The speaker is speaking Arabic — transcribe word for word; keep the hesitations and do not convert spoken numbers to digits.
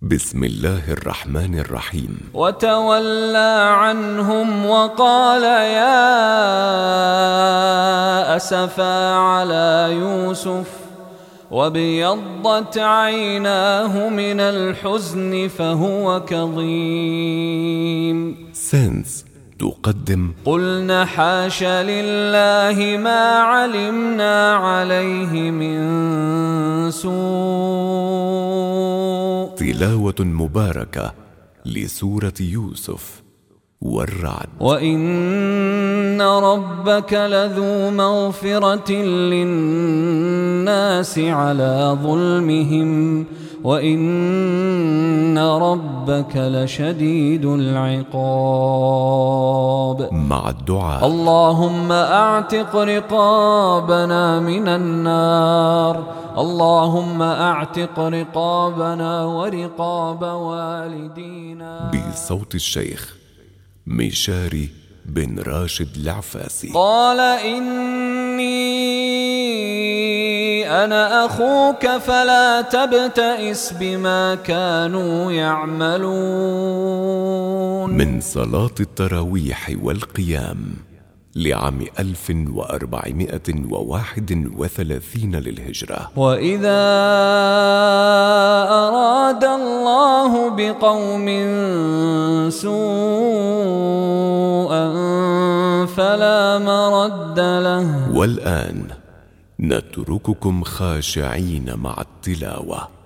بسم الله الرحمن الرحيم. وتولى عنهم وقال يا أسفا على يوسف وابيضت عيناه من الحزن فهو كظيم. سنس تقدم قلنا حاش لله ما علمنا عليه من سوء. تلاوة مباركة لسورة يوسف والرعد. وإن ربك لذو مغفرة للناس على ظلمهم وإن ربك لشديد العقاب. مع الدعاء: اللهم أعتق رقابنا من النار، اللهم أعتق رقابنا ورقاب والدينا. بصوت الشيخ مشاري بن راشد العفاسي. قال إني أنا أخوك فلا تبتئس بما كانوا يعملون. من صلاة التراويح والقيام لعام ألف وأربعمائة وواحد وثلاثين للهجرة. وإذا أراد الله بقوم سوءا فلا مرد له. والآن نترككم خاشعين مع التلاوة.